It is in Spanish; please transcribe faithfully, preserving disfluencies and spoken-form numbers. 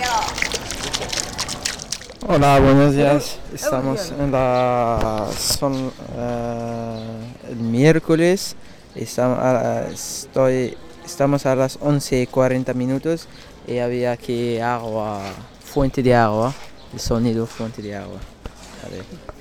Hola, buenos días. Estamos en la son eh, el miércoles. Estamos a, estoy estamos a las once y cuarenta minutos y había aquí agua, fuente de agua, el sonido fuente de agua. A ver.